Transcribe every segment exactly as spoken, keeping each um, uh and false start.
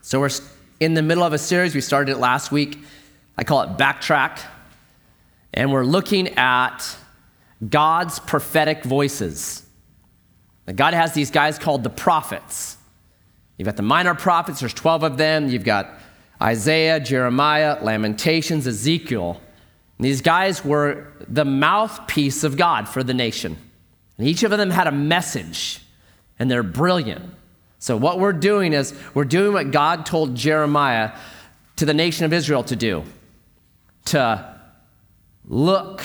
So we're in the middle of a series. We started it last week. I call it Backtrack. And we're looking at God's prophetic voices. Now, God has these guys called the prophets. You've got the minor prophets. There's twelve of them. You've got Isaiah, Jeremiah, Lamentations, Ezekiel. And these guys were the mouthpiece of God for the nation. And each of them had a message, and they're brilliant. So what we're doing is we're doing what God told Jeremiah to the nation of Israel to do, to look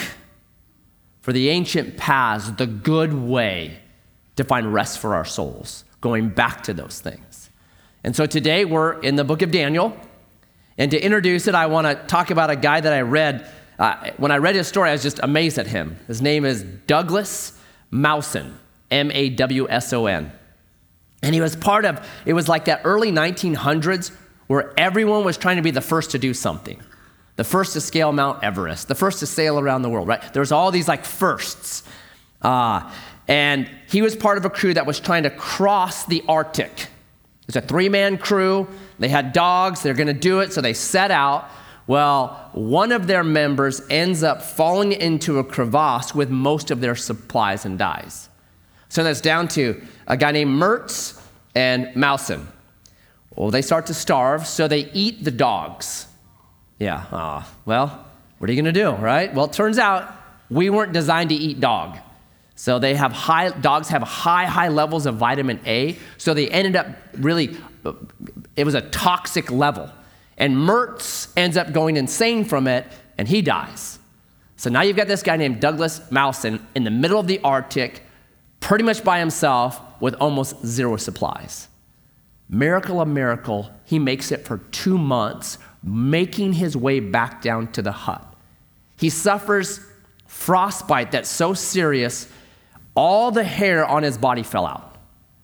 for the ancient paths, the good way to find rest for our souls, going back to those things. And so today we're in the book of Daniel. And to introduce it, I want to talk about a guy that I read. Uh, when I read his story, I was just amazed at him. His name is Douglas Mawson, M A W S O N. And he was part of, it was like that early nineteen hundreds where everyone was trying to be the first to do something. The first to scale Mount Everest, the first to sail around the world, right? There was all these like firsts. Uh, and he was part of a crew that was trying to cross the Arctic. It was a three-man crew. They had dogs. They're going to do it, so they set out. Well, one of their members ends up falling into a crevasse with most of their supplies and dies. So that's down to a guy named Mertz and Mawson. Well, they start to starve, so they eat the dogs. Yeah, uh, well, what are you going to do, right? Well, it turns out we weren't designed to eat dog. So they have high, dogs have high, high levels of vitamin A, so they ended up really, it was a toxic level. And Mertz ends up going insane from it, and he dies. So now you've got this guy named Douglas Mawson in the middle of the Arctic, pretty much by himself with almost zero supplies. Miracle of miracle, he makes it for two months, making his way back down to the hut. He suffers frostbite that's so serious, all the hair on his body fell out.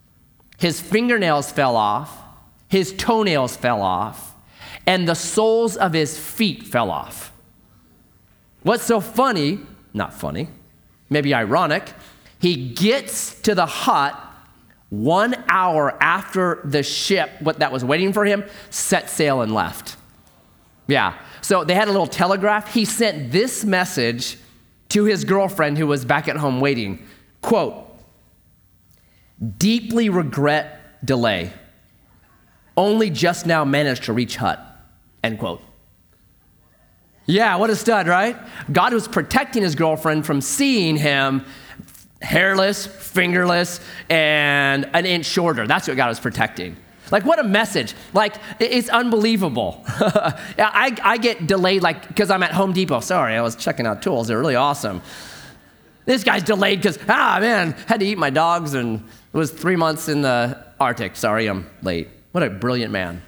His fingernails fell off, his toenails fell off, and the soles of his feet fell off. What's so funny, not funny, maybe ironic, he gets to the hut one hour after the ship what that was waiting for him set sail and left. Yeah, so they had a little telegraph. He sent this message to his girlfriend who was back at home waiting. Quote, deeply regret delay. Only just now managed to reach hut. End quote. Yeah, what a stud, right? God was protecting his girlfriend from seeing him hairless, fingerless, and an inch shorter. That's what God was protecting. Like, what a message. Like, it's unbelievable. I, I get delayed, like, because I'm at Home Depot. Sorry, I was checking out tools. They're really awesome. This guy's delayed because, ah, man, had to eat my dogs and it was three months in the Arctic. Sorry, I'm late. What a brilliant man.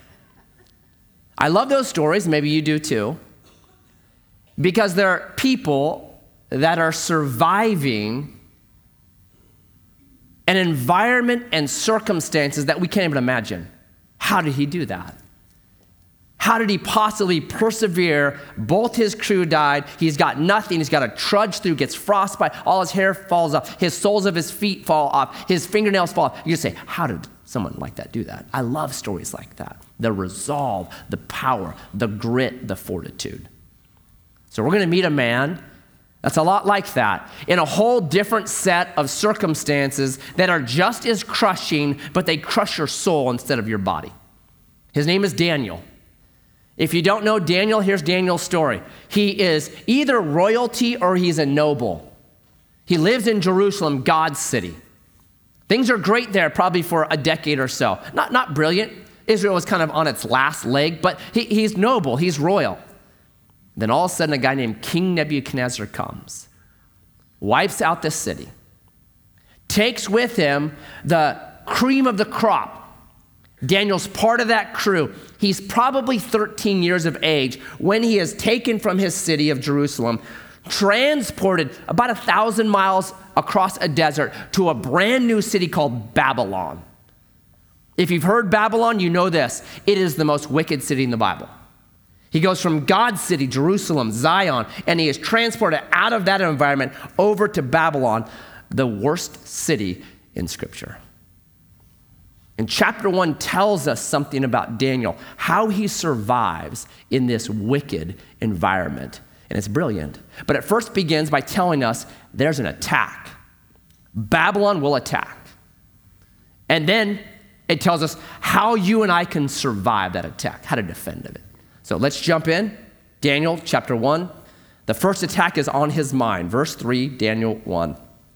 I love those stories. Maybe you do too. Because there are people that are surviving an environment and circumstances that we can't even imagine. How did he do that? How did he possibly persevere? Both his crew died. He's got nothing. He's got to trudge through, gets frostbite. All his hair falls off. His soles of his feet fall off. His fingernails fall off. You say, how did someone like that do that? I love stories like that. The resolve, the power, the grit, the fortitude. So we're going to meet a man that's a lot like that, in a whole different set of circumstances that are just as crushing, but they crush your soul instead of your body. His name is Daniel. If you don't know Daniel, here's Daniel's story. He is either royalty or he's a noble. He lives in Jerusalem, God's city. Things are great there probably for a decade or so. Not, not brilliant. Israel was kind of on its last leg, but he, he's noble, he's royal. Then all of a sudden, a guy named King Nebuchadnezzar comes, wipes out the city, takes with him the cream of the crop. Daniel's part of that crew. He's probably thirteen years of age when he is taken from his city of Jerusalem, transported about a thousand miles across a desert to a brand new city called Babylon. If you've heard Babylon, you know this. It is the most wicked city in the Bible. He goes from God's city, Jerusalem, Zion, and he is transported out of that environment over to Babylon, the worst city in Scripture. And chapter one tells us something about Daniel, how he survives in this wicked environment. And it's brilliant. But it first begins by telling us there's an attack. Babylon will attack. And then it tells us how you and I can survive that attack, how to defend it. So let's jump in. Daniel chapter one. The first attack is on his mind. Verse three, Daniel one.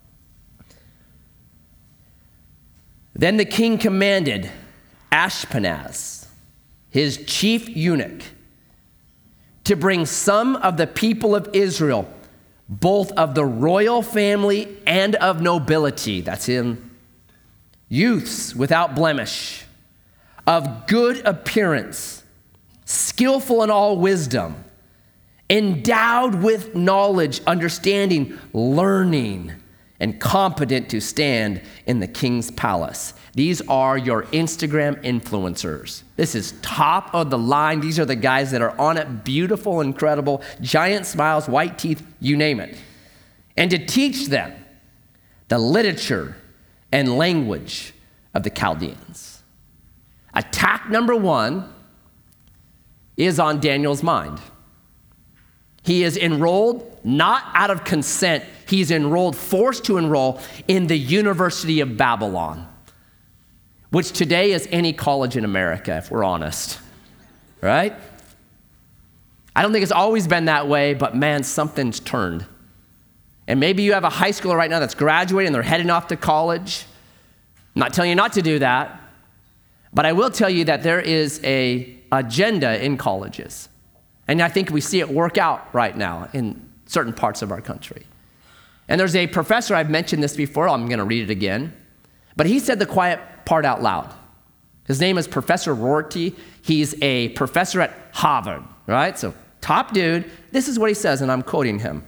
Then the king commanded Ashpenaz, his chief eunuch, to bring some of the people of Israel, both of the royal family and of nobility, that's him, youths without blemish, of good appearance, skillful in all wisdom, endowed with knowledge, understanding, learning, and competent to stand in the king's palace. These are your Instagram influencers. This is top of the line. These are the guys that are on it, beautiful, incredible, giant smiles, white teeth, you name it. And to teach them the literature and language of the Chaldeans. Attack number one is on Daniel's mind. He is enrolled not out of consent. He's enrolled, forced to enroll in the University of Babylon, which today is any college in America, if we're honest, right? I don't think it's always been that way, but man, something's turned. And maybe you have a high schooler right now that's graduating and they're heading off to college. I'm not telling you not to do that, but I will tell you that there is an agenda in colleges. And I think we see it work out right now in certain parts of our country. And there's a professor, I've mentioned this before, I'm going to read it again, but he said the quiet part out loud. His name is Professor Rorty. He's a professor at Harvard, right? So top dude. This is what he says, and I'm quoting him.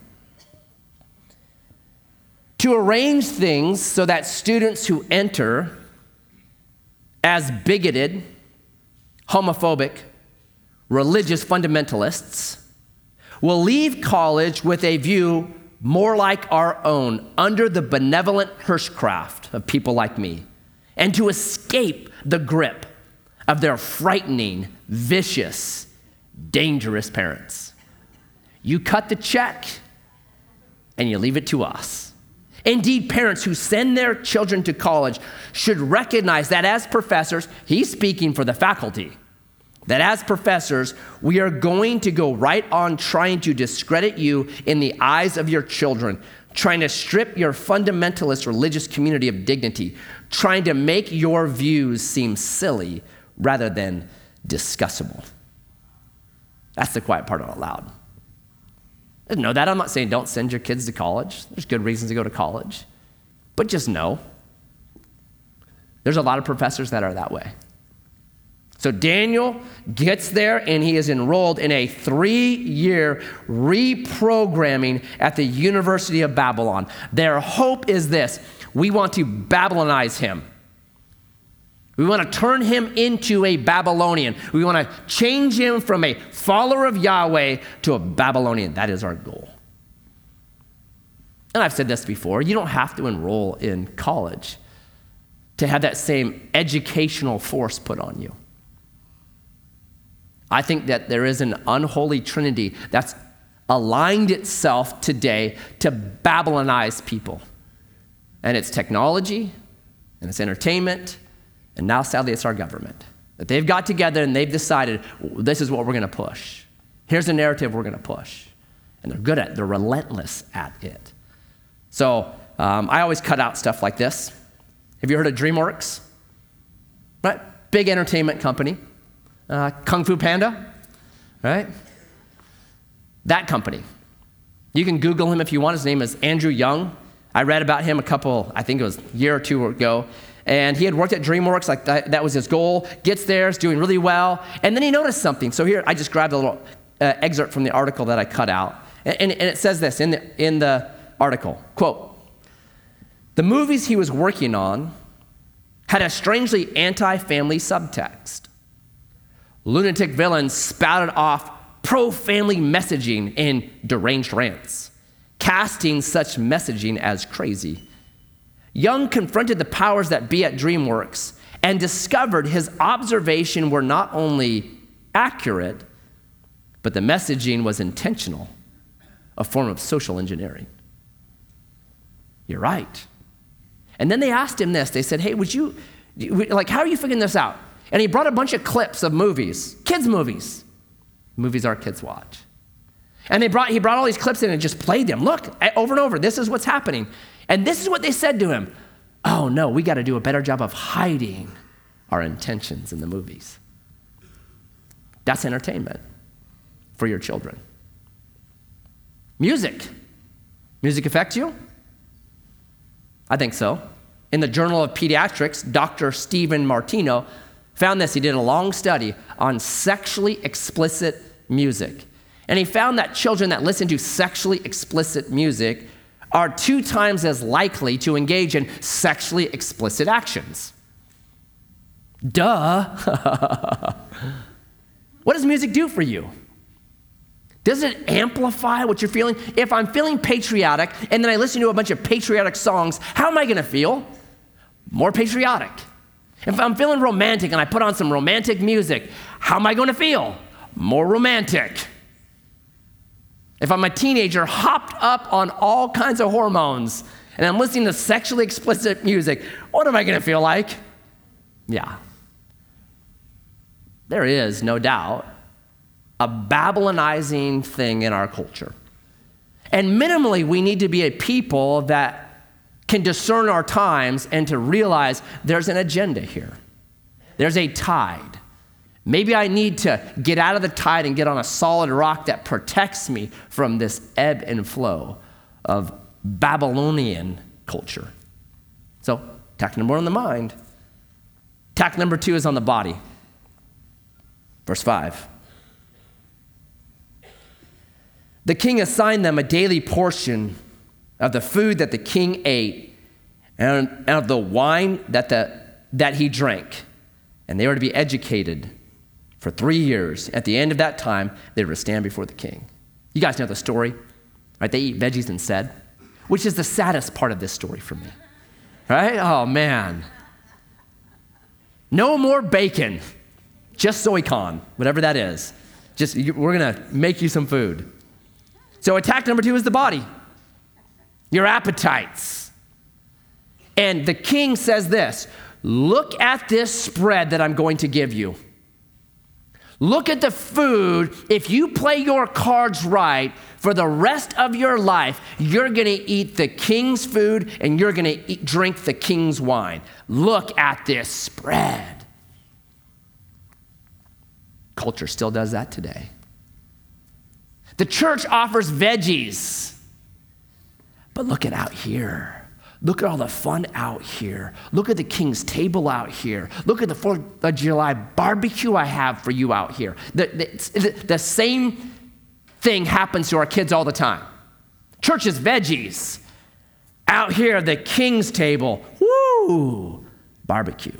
To arrange things so that students who enter as bigoted, homophobic, religious fundamentalists will leave college with a view more like our own, under the benevolent Hirschcraft of people like me, and to escape the grip of their frightening, vicious, dangerous parents. You cut the check and you leave it to us. Indeed, parents who send their children to college should recognize that as professors, he's speaking for the faculty, that as professors, we are going to go right on trying to discredit you in the eyes of your children, trying to strip your fundamentalist religious community of dignity, trying to make your views seem silly rather than discussable. That's the quiet part out loud. Know that. I'm not saying don't send your kids to college. There's good reasons to go to college. But just know, there's a lot of professors that are that way. So Daniel gets there and he is enrolled in a three-year reprogramming at the University of Babylon. Their hope is this: we want to Babylonize him. We want to turn him into a Babylonian. We want to change him from a follower of Yahweh to a Babylonian. That is our goal. And I've said this before, you don't have to enroll in college to have that same educational force put on you. I think that there is an unholy trinity that's aligned itself today to Babylonize people. And it's technology, and it's entertainment, and now sadly it's our government. That they've got together and they've decided, this is what we're going to push. Here's the narrative we're going to push. And they're good at it. They're relentless at it. So um, I always cut out stuff like this. Have you heard of DreamWorks? Right? Big entertainment company. Uh, Kung Fu Panda, right? That company. You can Google him if you want. His name is Andrew Young. I read about him a couple, I think it was a year or two ago. And he had worked at DreamWorks, like that, that was his goal. Gets there, is doing really well. And then he noticed something. So here, I just grabbed a little uh, excerpt from the article that I cut out. And, and, and it says this in the, in the article, quote, the movies he was working on had a strangely anti-family subtext. Lunatic villains spouted off pro-family messaging in deranged rants, casting such messaging as crazy. Young confronted the powers that be at DreamWorks and discovered his observation were not only accurate, but the messaging was intentional, a form of social engineering. You're right. And then they asked him this. They said, hey, would you, like, how are you figuring this out? And he brought a bunch of clips of movies, kids' movies, movies our kids watch. And they brought, he brought all these clips in and just played them. Look, over and over, this is what's happening. And this is what they said to him. Oh, no, we got to do a better job of hiding our intentions in the movies. That's entertainment for your children. Music. Music affects you? I think so. In the Journal of Pediatrics, Doctor Stephen Martino found this. He did a long study on sexually explicit music. And he found that children that listen to sexually explicit music are two times as likely to engage in sexually explicit actions. Duh. What does music do for you? Does it amplify what you're feeling? If I'm feeling patriotic and then I listen to a bunch of patriotic songs, how am I going to feel? More patriotic. If I'm feeling romantic and I put on some romantic music, how am I going to feel? More romantic. If I'm a teenager hopped up on all kinds of hormones and I'm listening to sexually explicit music, what am I going to feel like? Yeah. There is, no doubt, a Babylonizing thing in our culture. And minimally, we need to be a people that can discern our times and to realize there's an agenda here. There's a tide. Maybe I need to get out of the tide and get on a solid rock that protects me from this ebb and flow of Babylonian culture. So, tack number one on the mind. Tack number two is on the body. Verse five. The king assigned them a daily portion of the food that the king ate and, and of the wine that, the, that he drank. And they were to be educated for three years. At the end of that time, they were to stand before the king. You guys know the story, right? They eat veggies instead, which is the saddest part of this story for me, right? Oh, man. No more bacon, just soy con, whatever that is. Just, we're going to make you some food. So attack number two is the body, your appetites. And the king says this, look at this spread that I'm going to give you. Look at the food. If you play your cards right, for the rest of your life, you're going to eat the king's food and you're going to eat, drink the king's wine. Look at this spread. Culture still does that today. The church offers veggies, but look at out here. Look at all the fun out here. Look at the king's table out here. Look at the fourth of July barbecue I have for you out here. The, the, the same thing happens to our kids all the time. Church is veggies. Out here, the king's table, woo, barbecue.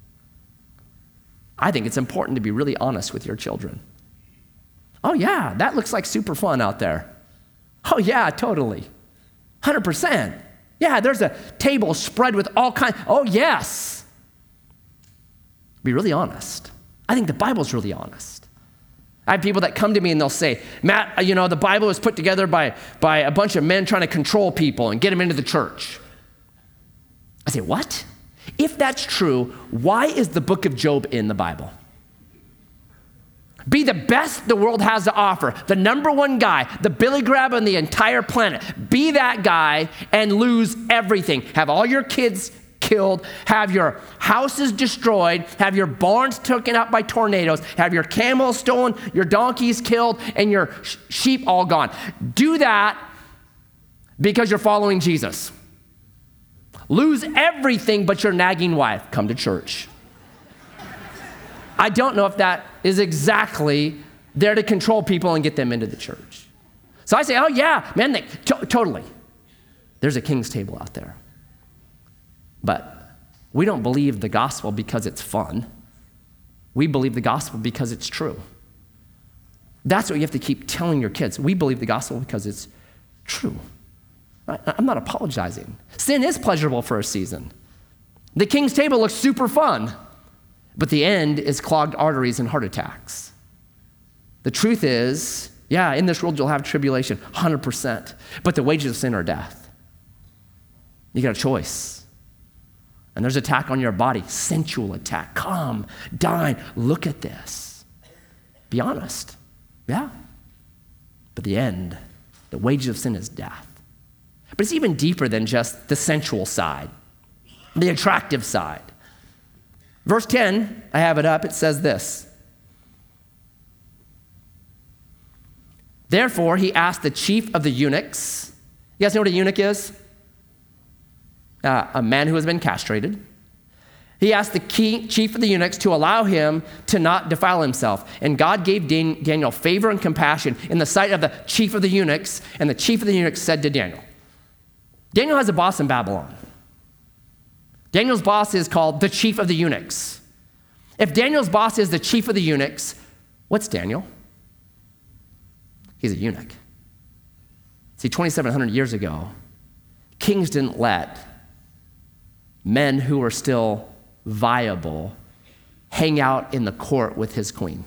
I think it's important to be really honest with your children. Oh yeah, that looks like super fun out there. Oh yeah, totally. one hundred percent. Yeah, there's a table spread with all kinds. Oh, yes. Be really honest. I think the Bible's really honest. I have people that come to me and they'll say, Matt, you know, the Bible was put together by, by a bunch of men trying to control people and get them into the church. I say, what? If that's true, why is the book of Job in the Bible? Be the best the world has to offer. The number one guy, the Billy Grab on the entire planet. Be that guy and lose everything. Have all your kids killed. Have your houses destroyed. Have your barns taken out by tornadoes. Have your camels stolen, your donkeys killed, and your sh- sheep all gone. Do that because you're following Jesus. Lose everything but your nagging wife. Come to church. I don't know if that is exactly there to control people and get them into the church. So I say, oh yeah, man, they, to- totally. There's a king's table out there. But we don't believe the gospel because it's fun. We believe the gospel because it's true. That's what you have to keep telling your kids. We believe the gospel because it's true. I, I'm not apologizing. Sin is pleasurable for a season. The king's table looks super fun. But the end is clogged arteries and heart attacks. The truth is, yeah, in this world you'll have tribulation, one hundred percent. But the wages of sin are death. You got a choice. And there's attack on your body, sensual attack. Come, dine, look at this. Be honest. Yeah. But the end, the wages of sin is death. But it's even deeper than just the sensual side, the attractive side. Verse ten, I have it up, it says this. Therefore, he asked the chief of the eunuchs. You guys know what a eunuch is? Uh, a man who has been castrated. He asked the key, chief of the eunuchs to allow him to not defile himself. And God gave Dan, Daniel favor and compassion in the sight of the chief of the eunuchs. And the chief of the eunuchs said to Daniel, Daniel has a boss in Babylon. Daniel's boss is called the chief of the eunuchs. If Daniel's boss is the chief of the eunuchs, what's Daniel? He's a eunuch. See, twenty-seven hundred years ago, kings didn't let men who were still viable hang out in the court with his queen.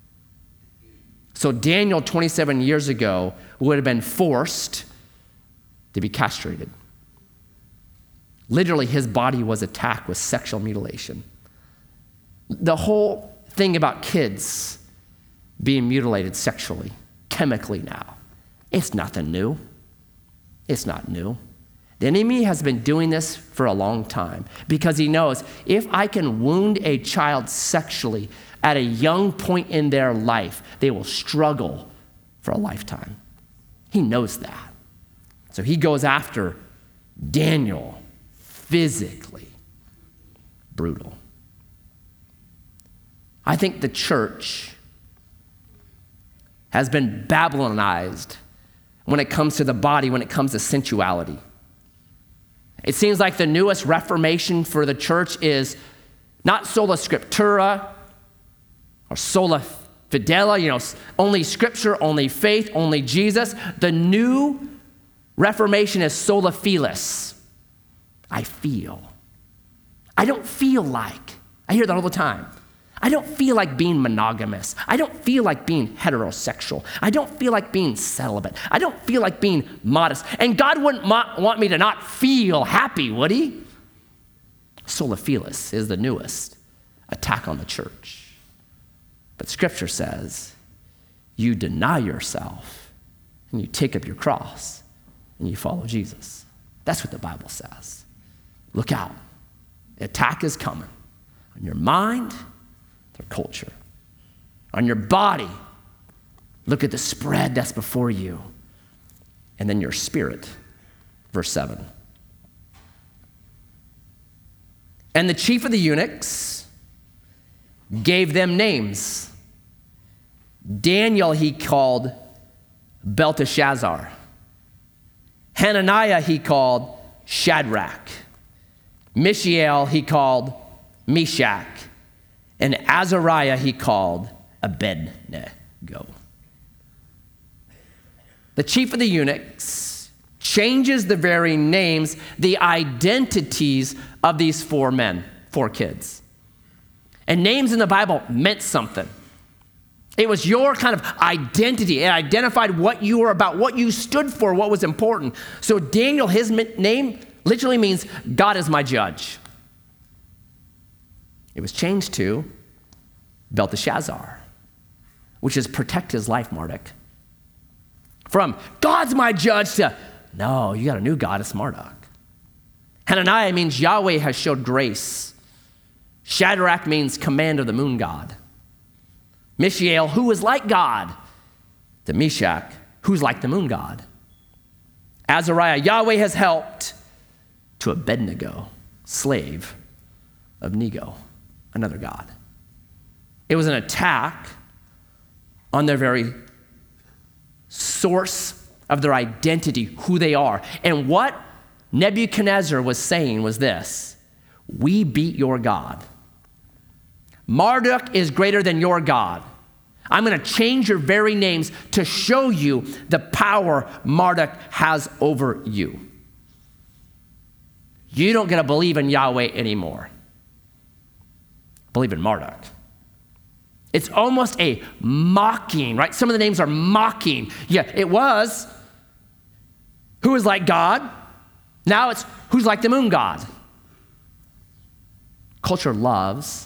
So Daniel, twenty-seven years ago, would have been forced to be castrated. Literally, his body was attacked with sexual mutilation. The whole thing about kids being mutilated sexually, chemically now, it's nothing new. It's not new. The enemy has been doing this for a long time because he knows if I can wound a child sexually at a young point in their life, they will struggle for a lifetime. He knows that. So he goes after Daniel. Physically brutal. I think the church has been Babylonized when it comes to the body, when it comes to sensuality. It seems like the newest reformation for the church is not sola scriptura or sola fidela, you know, only scripture, only faith, only Jesus. The new reformation is sola filis. I feel. I don't feel like, I hear that all the time. I don't feel like being monogamous. I don't feel like being heterosexual. I don't feel like being celibate. I don't feel like being modest. And God wouldn't mo- want me to not feel happy, would he? Sola filis is the newest attack on the church. But scripture says, you deny yourself and you take up your cross and you follow Jesus. That's what the Bible says. Look out. The attack is coming on your mind, their culture. On your body, look at the spread that's before you. And then your spirit, verse seven. And the chief of the eunuchs gave them names. Daniel he called Belteshazzar. Hananiah he called Shadrach. Mishael he called Meshach. And Azariah he called Abednego. The chief of the eunuchs changes the very names, the identities of these four men, four kids. And names in the Bible meant something. It was your kind of identity. It identified what you were about, what you stood for, what was important. So Daniel, his name literally means God is my judge. It was changed to Belteshazzar, which is protect his life, Marduk. From God's my judge to, no, you got a new God, it's Marduk. Hananiah means Yahweh has showed grace. Shadrach means command of the moon god. Mishael, who is like God. To Meshach, who's like the moon god. Azariah, Yahweh has helped. To Abednego, slave of Nego, another god. It was an attack on their very source of their identity, who they are. And what Nebuchadnezzar was saying was this: we beat your God. Marduk is greater than your God. I'm going to change your very names to show you the power Marduk has over you. You don't get to believe in Yahweh anymore. believe in Marduk. It's almost a mocking, right? Some of the names are mocking. Yeah, it was who is like God. Now it's who's like the moon god. Culture loves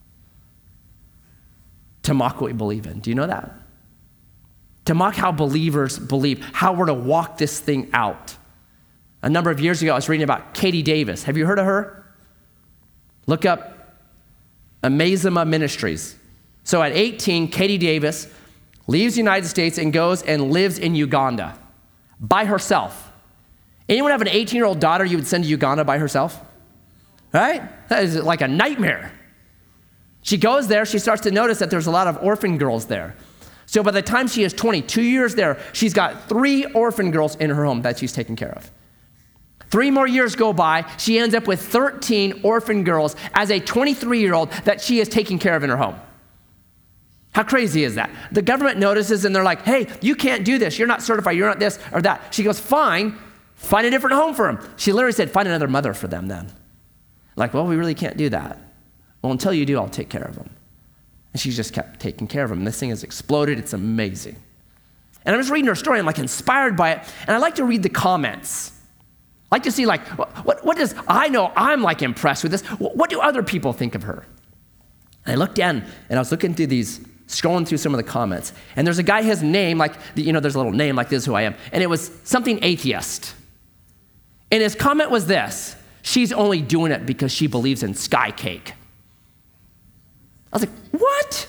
to mock what we believe in. Do you know that? To mock how believers believe, how we're to walk this thing out. A number of years ago, I was reading about Katie Davis. Have you heard of her? Look up Amazima Ministries. So at eighteen, Katie Davis leaves the United States and goes and lives in Uganda by herself. Anyone have an eighteen-year-old daughter you would send to Uganda by herself? Right? That is like a nightmare. She goes there, she starts to notice that there's a lot of orphan girls there. So by the time she is twenty-two years there, she's got three orphan girls in her home that she's taking care of. Three more years go by, she ends up with thirteen orphan girls as a twenty-three-year-old that she is taking care of in her home. How crazy is that? The government notices and they're like, hey, you can't do this. You're not certified. You're not this or that. She goes, fine, find a different home for them. She literally said, find another mother for them then. Like, well, we really can't do that. Well, until you do, I'll take care of them. And she's just kept taking care of them. This thing has exploded. It's amazing. And I'm just reading her story. I'm like inspired by it. And I like to read the comments. I like to see like, what, what does, I know I'm like impressed with this. What do other people think of her? And I looked down and I was looking through these, scrolling through some of the comments. And there's a guy, his name, like, you know, there's a little name like this is who I am. And it was something atheist. And his comment was this: she's only doing it because she believes in sky cake. I was like, what?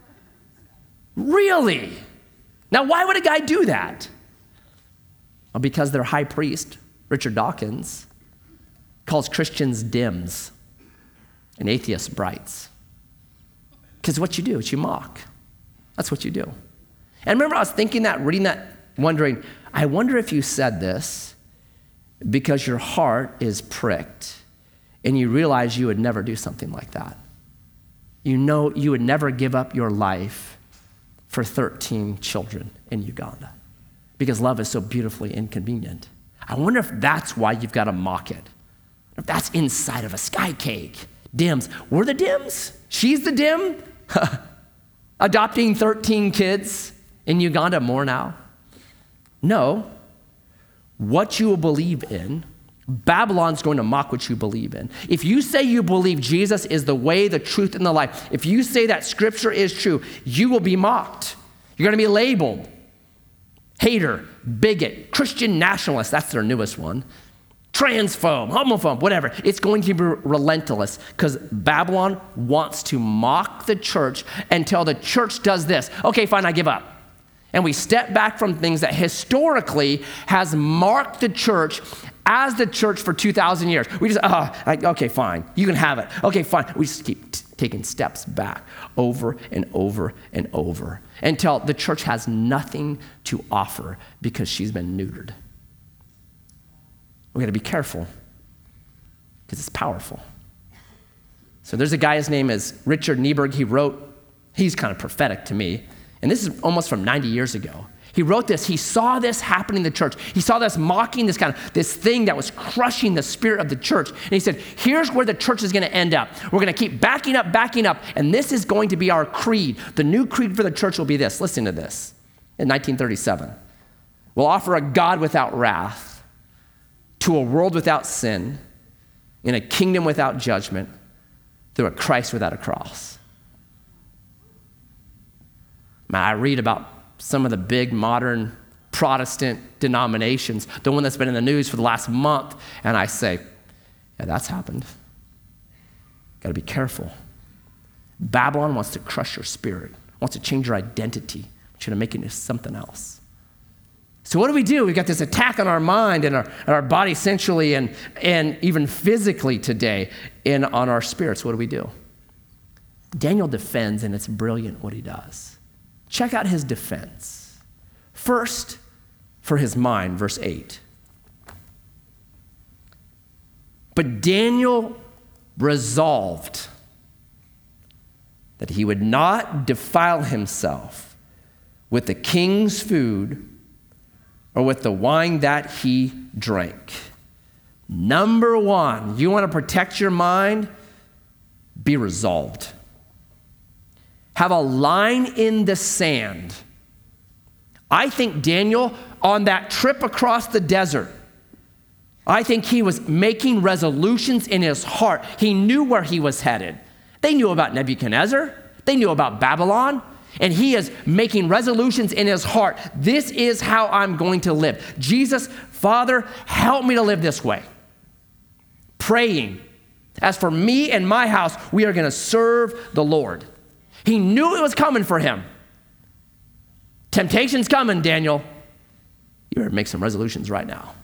Really? Now, why would a guy do that? Well, because their high priest, Richard Dawkins, calls Christians dims and atheists brights. Because what you do is you mock. That's what you do. And remember, I was thinking that, reading that, wondering, I wonder if you said this because your heart is pricked and you realize you would never do something like that. You know you would never give up your life for thirteen children in Uganda because love is so beautifully inconvenient. I wonder if that's why you've got to mock it. If that's inside of a sky cake. Dims. We're the dims? She's the dim? Adopting thirteen kids in Uganda more now? No. What you will believe in, Babylon's going to mock what you believe in. If you say you believe Jesus is the way, the truth, and the life, if you say that scripture is true, you will be mocked. You're going to be labeled hater, bigot, Christian nationalist, that's their newest one, transphobe, homophobe, whatever. It's going to be relentless because Babylon wants to mock the church until the church does this. Okay, fine, I give up. And we step back from things that historically has marked the church as the church for two thousand years. We just, oh, like, okay, fine, you can have it. Okay, fine. We just keep t- taking steps back over and over and over until the church has nothing to offer because she's been neutered. We got to be careful because it's powerful. So there's a guy, his name is Richard Niebuhr. He wrote, he's kind of prophetic to me. And this is almost from ninety years ago. He wrote this. He saw this happening in the church. He saw this mocking, this kind of, this thing that was crushing the spirit of the church. And he said, here's where the church is going to end up. We're going to keep backing up, backing up. And this is going to be our creed. The new creed for the church will be this. Listen to this. In nineteen thirty-seven, we'll offer a God without wrath to a world without sin, in a kingdom without judgment, through a Christ without a cross. I read about some of the big modern Protestant denominations, the one that's been in the news for the last month, and I say, yeah, that's happened. Got to be careful. Babylon wants to crush your spirit, wants to change your identity, wants you to make it into something else. So what do we do? We've got this attack on our mind and our, and our body sensually and, and even physically today and on our spirits. What do we do? Daniel defends, and it's brilliant what he does. Check out his defense. First, for his mind, verse eight. But Daniel resolved that he would not defile himself with the king's food or with the wine that he drank. Number one, you want to protect your mind? Be resolved. have a line in the sand. I think Daniel, on that trip across the desert, I think he was making resolutions in his heart. He knew where he was headed. They knew about Nebuchadnezzar. They knew about Babylon. And he is making resolutions in his heart. This is how I'm going to live. Jesus, Father, help me to live this way. Praying. As for me and my house, we are going to serve the Lord. He knew it was coming for him. Temptation's coming, Daniel. You better make some resolutions right now.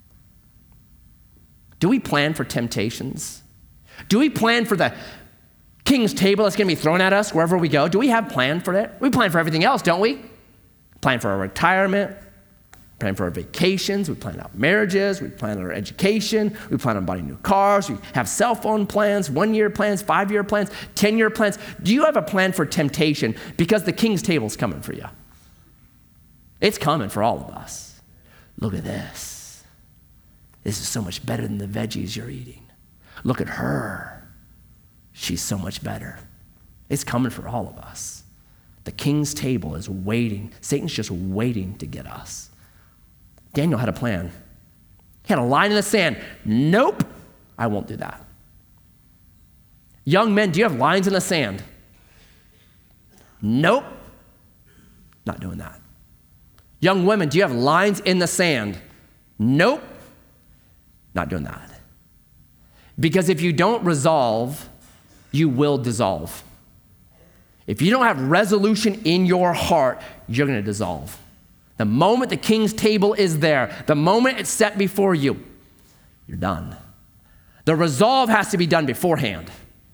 Do we plan for temptations? Do we plan for the king's table that's going to be thrown at us wherever we go? Do we have plan for that? We plan for everything else, don't we? Plan for our retirement, plan for our vacations, we plan out marriages, we plan our education, we plan on buying new cars, we have cell phone plans, one-year plans, five-year plans, ten-year plans. Do you have a plan for temptation? Because the king's table's coming for you. It's coming for all of us. Look at this. This is so much better than the veggies you're eating. Look at her. She's so much better. It's coming for all of us. The king's table is waiting. Satan's just waiting to get us. Daniel had a plan. He had a line in the sand. Nope, I won't do that. Young men, do you have lines in the sand? Nope, not doing that. Young women, do you have lines in the sand? Nope, not doing that. Because if you don't resolve, you will dissolve. If you don't have resolution in your heart, you're going to dissolve. The moment the king's table is there, the moment it's set before you, you're done. The resolve has to be done beforehand.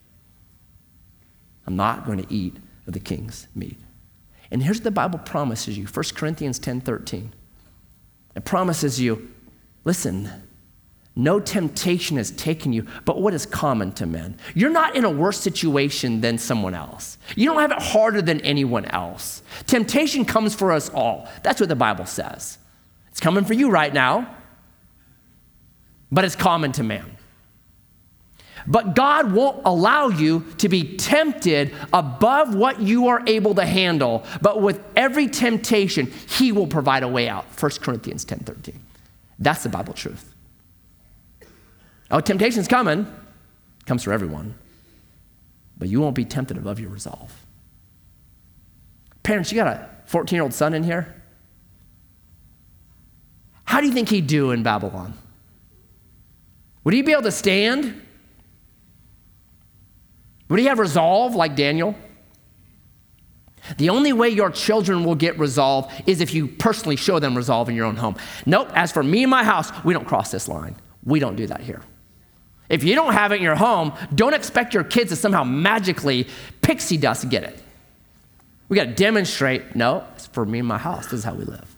I'm not going to eat of the king's meat. And here's what the Bible promises you, First Corinthians ten thirteen. It promises you, listen, no temptation has taken you, but what is common to men. You're not in a worse situation than someone else. You don't have it harder than anyone else. Temptation comes for us all. That's what the Bible says. It's coming for you right now, but it's common to man. But God won't allow you to be tempted above what you are able to handle, but with every temptation, he will provide a way out. First Corinthians ten thirteen. That's the Bible truth. Oh, temptation's coming. It comes for everyone. But you won't be tempted above your resolve. Parents, you got a fourteen-year-old son in here? How do you think he'd do in Babylon? Would he be able to stand? Would he have resolve like Daniel? The only way your children will get resolve is if you personally show them resolve in your own home. Nope, as for me and my house, we don't cross this line. We don't do that here. If you don't have it in your home, don't expect your kids to somehow magically pixie dust get it. We got to demonstrate, no, it's for me and my house. This is how we live.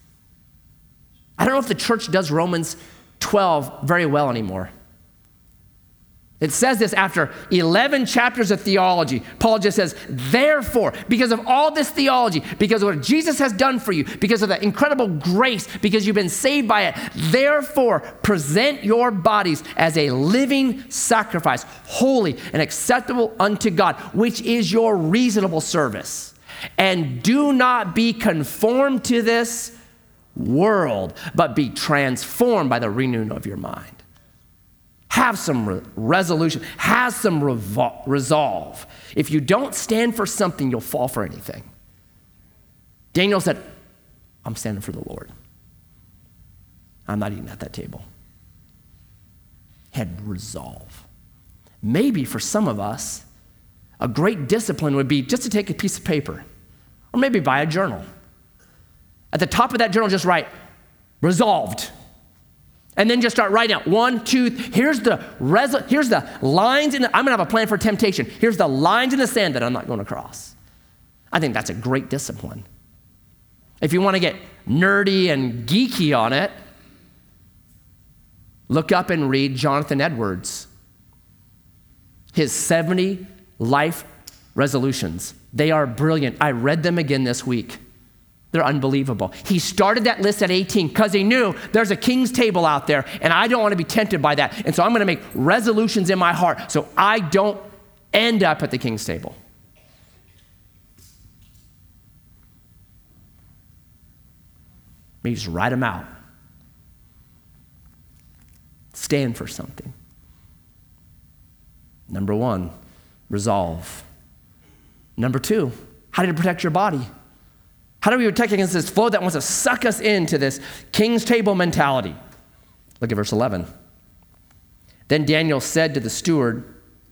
I don't know if the church does Romans twelve very well anymore. It says this after eleven chapters of theology. Paul just says, therefore, because of all this theology, because of what Jesus has done for you, because of the incredible grace, because you've been saved by it, therefore, present your bodies as a living sacrifice, holy and acceptable unto God, which is your reasonable service. And do not be conformed to this world, but be transformed by the renewing of your mind. Have some re- resolution, have some revol- resolve. If you don't stand for something, you'll fall for anything. Daniel said, I'm standing for the Lord. I'm not eating at that table. Had resolve. Maybe for some of us, a great discipline would be just to take a piece of paper, or maybe buy a journal. At the top of that journal, just write, resolved. And then just start writing out one, two, here's the res- here's the lines in the, I'm gonna have a plan for temptation. Here's the lines in the sand that I'm not gonna cross. I think that's a great discipline. If you wanna get nerdy and geeky on it, look up and read Jonathan Edwards. His seventy life resolutions. They are brilliant. I read them again this week. They're unbelievable. He started that list at eighteen because he knew there's a king's table out there and I don't want to be tempted by that. And so I'm going to make resolutions in my heart so I don't end up at the king's table. Maybe just write them out. Stand for something. Number one, resolve. Number two, how do you protect your body? How do we protect against this flow that wants to suck us into this king's table mentality? Look at verse eleven. Then Daniel said to the steward,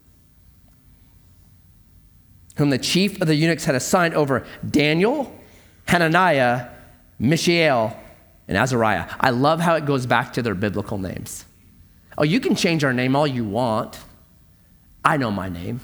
whom the chief of the eunuchs had assigned over Daniel, Hananiah, Mishael, and Azariah. I love how it goes back to their biblical names. Oh, you can change our name all you want. I know my name.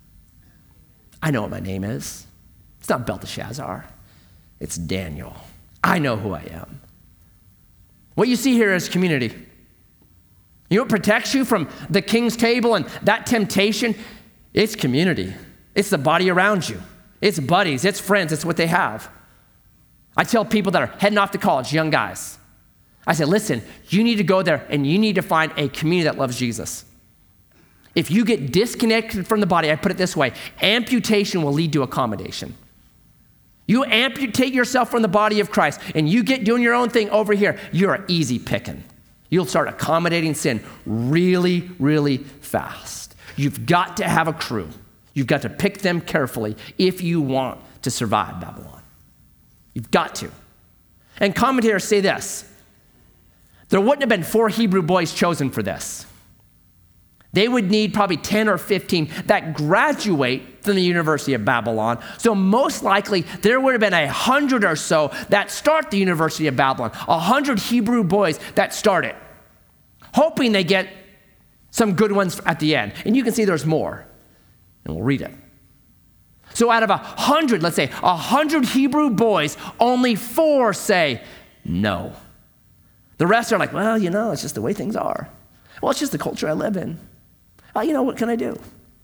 I know what my name is. It's not Belteshazzar. It's Daniel. I know who I am. What you see here is community. You know what protects you from the king's table and that temptation? It's community. It's the body around you. It's buddies. It's friends. It's what they have. I tell people that are heading off to college, young guys, I say, listen, you need to go there and you need to find a community that loves Jesus. If you get disconnected from the body, I put it this way, amputation will lead to accommodation. You amputate yourself from the body of Christ and you get doing your own thing over here, you're easy picking. You'll start accommodating sin really, really fast. You've got to have a crew. You've got to pick them carefully if you want to survive Babylon. You've got to. And commentators say this, there wouldn't have been four Hebrew boys chosen for this. They would need probably ten or fifteen that graduate from the University of Babylon. So most likely there would have been a hundred or so that start the University of Babylon, a hundred Hebrew boys that start it, hoping they get some good ones at the end. And you can see there's more, and we'll read it. So out of a hundred, let's say a hundred Hebrew boys, only four say no. The rest are like, well, you know, it's just the way things are. Well, it's just the culture I live in. Uh, you know, what can I do?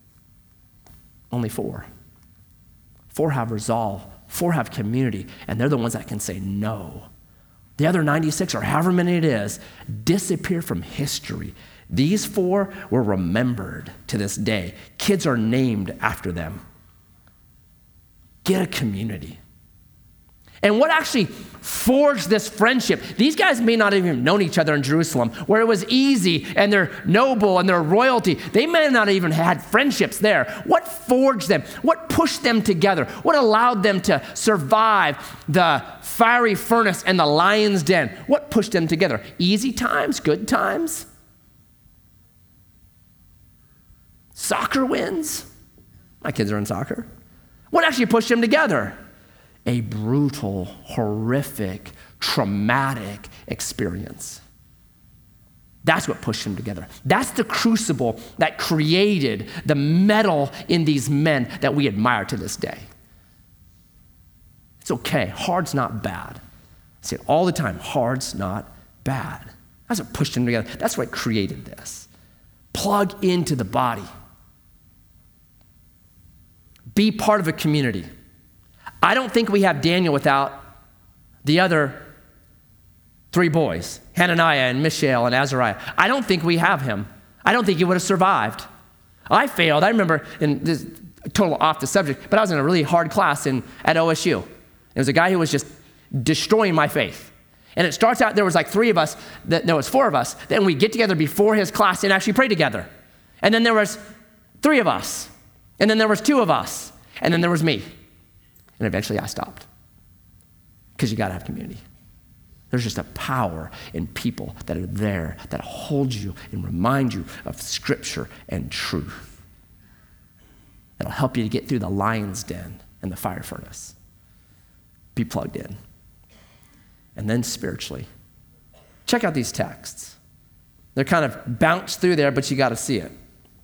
Only four. Four have resolve. Four have community. And they're the ones that can say no. The other ninety-six, or however many it is, disappear from history. These four were remembered to this day. Kids are named after them. Get a community. And what actually forged this friendship? These guys may not have even known each other in Jerusalem, where it was easy and they're noble and they're royalty. They may not even had friendships there. What forged them? What pushed them together? What allowed them to survive the fiery furnace and the lion's den? What pushed them together? Easy times, good times? Soccer wins? My kids are in soccer. What actually pushed them together? A brutal, horrific, traumatic experience. That's what pushed them together. That's the crucible that created the metal in these men that we admire to this day. It's okay. Hard's not bad. I say it all the time. Hard's not bad. That's what pushed them together. That's what created this. Plug into the body. Be part of a community. I don't think we have Daniel without the other three boys, Hananiah and Mishael and Azariah. I don't think we have him. I don't think he would have survived. I failed. I remember, in this total off the subject, but I was in a really hard class in at O S U. There was a guy who was just destroying my faith. And it starts out, there was like three of us, that, there was four of us. Then we get together before his class and actually pray together. And then there was three of us. And then there was two of us. And then there was me. And eventually I stopped. Because you got to have community. There's just a power in people that are there that hold you and remind you of Scripture and truth. That'll help you to get through the lion's den and the fire furnace. Be plugged in. And then spiritually, check out these texts. They're kind of bounced through there, but you got to see it.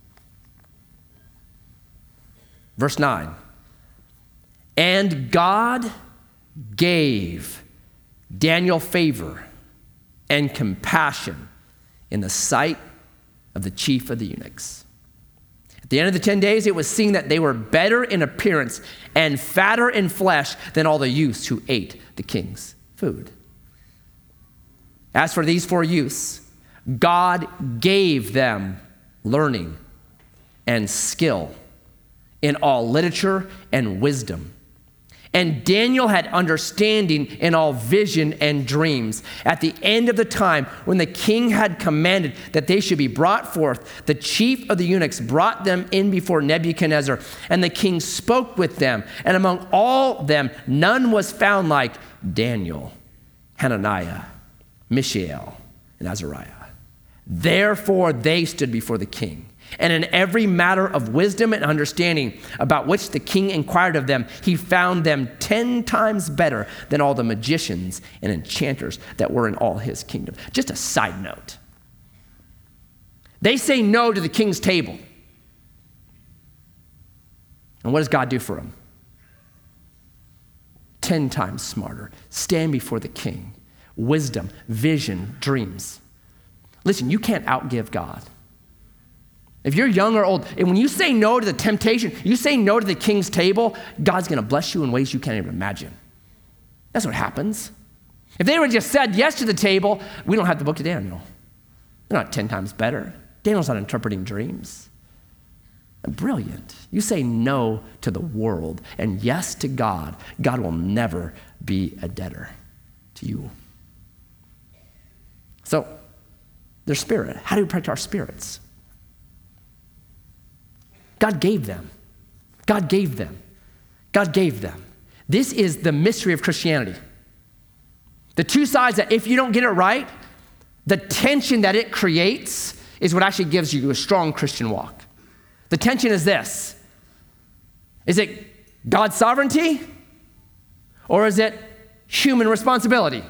Verse nine. And God gave Daniel favor and compassion in the sight of the chief of the eunuchs. At the end of the ten days, it was seen that they were better in appearance and fatter in flesh than all the youths who ate the king's food. As for these four youths, God gave them learning and skill in all literature and wisdom. And Daniel had understanding in all vision and dreams. At the end of the time, when the king had commanded that they should be brought forth, the chief of the eunuchs brought them in before Nebuchadnezzar, and the king spoke with them. And among all them, none was found like Daniel, Hananiah, Mishael, and Azariah. Therefore they stood before the king. And in every matter of wisdom and understanding about which the king inquired of them, he found them ten times better than all the magicians and enchanters that were in all his kingdom. Just a side note. They say no to the king's table. And what does God do for them? Ten times smarter. Stand before the king. Wisdom, vision, dreams. Listen, you can't outgive God. If you're young or old, and when you say no to the temptation, you say no to the king's table, God's going to bless you in ways you can't even imagine. That's what happens. If they would have just said yes to the table, we don't have the book of Daniel. They're not ten times better. Daniel's not interpreting dreams. Brilliant. You say no to the world and yes to God, God will never be a debtor to you. So, their spirit. How do we protect our spirits? God gave them. God gave them. God gave them. This is the mystery of Christianity. The two sides that if you don't get it right, the tension that it creates is what actually gives you a strong Christian walk. The tension is this. Is it God's sovereignty or is it human responsibility?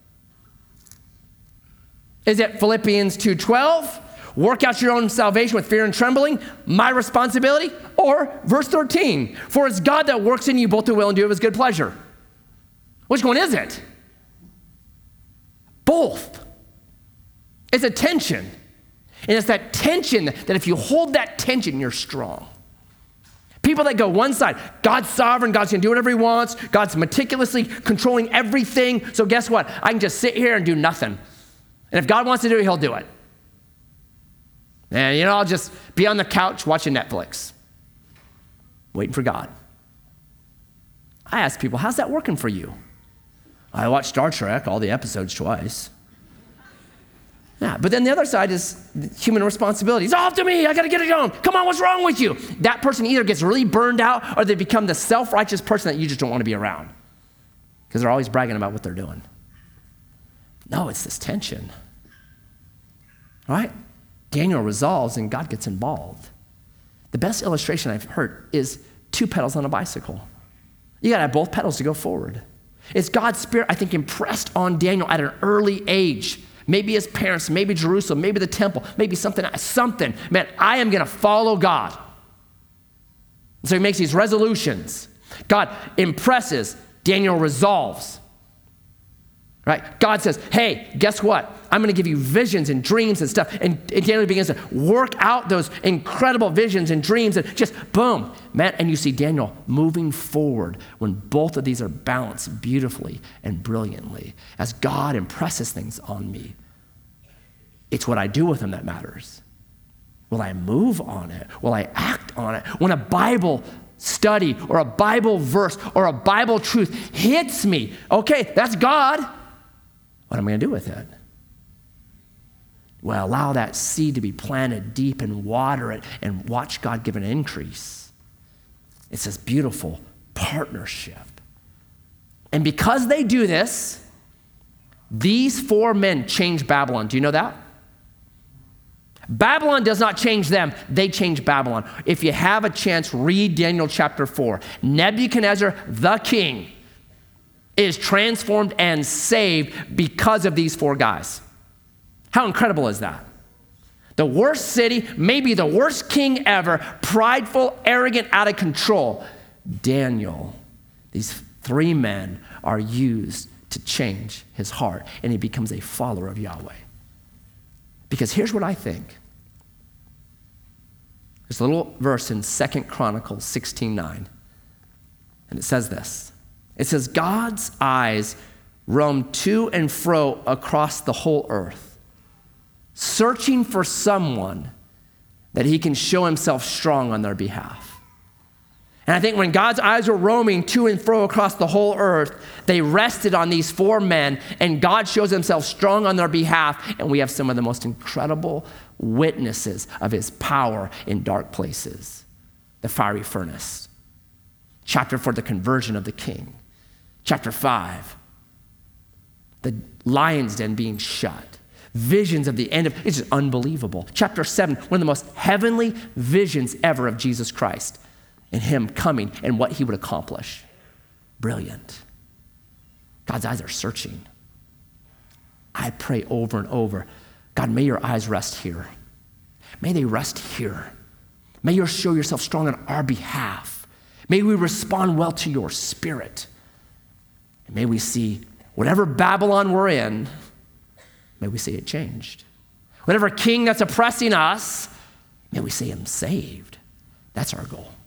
Is it Philippians two twelve? Work out your own salvation with fear and trembling, my responsibility? Or verse thirteen, for it's God that works in you both to will and do of his good pleasure. Which one is it? Both. It's a tension. And it's that tension that if you hold that tension, you're strong. People that go one side, God's sovereign, God's gonna do whatever he wants, God's meticulously controlling everything, so guess what? I can just sit here and do nothing. And if God wants to do it, he'll do it. And you know, I'll just be on the couch watching Netflix, waiting for God. I ask people, how's that working for you? I watch Star Trek, all the episodes twice. Yeah, but then the other side is human responsibility. It's all up to me, I gotta get it done. Come on, what's wrong with you? That person either gets really burned out or they become the self-righteous person that you just don't wanna be around because they're always bragging about what they're doing. No, it's this tension, right? Daniel resolves and God gets involved. The best illustration I've heard is two pedals on a bicycle. You gotta have both pedals to go forward. It's God's spirit, I think, impressed on Daniel at an early age. Maybe his parents, maybe Jerusalem, maybe the temple, maybe something, something. Man, I am gonna follow God. And so he makes these resolutions. God impresses, Daniel resolves. Right? God says, hey, guess what? I'm going to give you visions and dreams and stuff. And, and Daniel begins to work out those incredible visions and dreams and just boom, man. And you see Daniel moving forward when both of these are balanced beautifully and brilliantly as God impresses things on me. It's what I do with them that matters. Will I move on it? Will I act on it? When a Bible study or a Bible verse or a Bible truth hits me, okay, that's God. What am I going to do with it? Well, allow that seed to be planted deep and water it and watch God give an increase. It's this beautiful partnership. And because they do this, these four men change Babylon. Do you know that? Babylon does not change them, they change Babylon. If you have a chance, read Daniel chapter four. Nebuchadnezzar, the king, is transformed and saved because of these four guys. How incredible is that? The worst city, maybe the worst king ever, prideful, arrogant, out of control. Daniel, these three men are used to change his heart, and he becomes a follower of Yahweh. Because here's what I think. There's a little verse in Second Chronicles sixteen nine, and it says this. It says, God's eyes roam to and fro across the whole earth, searching for someone that he can show himself strong on their behalf. And I think when God's eyes were roaming to and fro across the whole earth, they rested on these four men, and God shows himself strong on their behalf, and we have some of the most incredible witnesses of his power in dark places. The fiery furnace. Chapter four, the conversion of the king. Chapter five, the lion's den being shut. Visions of the end of, it's just unbelievable. Chapter seven, one of the most heavenly visions ever of Jesus Christ and him coming and what he would accomplish. Brilliant. God's eyes are searching. I pray over and over, God, may your eyes rest here. May they rest here. May you show yourself strong on our behalf. May we respond well to your spirit. And may we see whatever Babylon we're in, may we see it changed. Whatever king that's oppressing us, may we see him saved. That's our goal.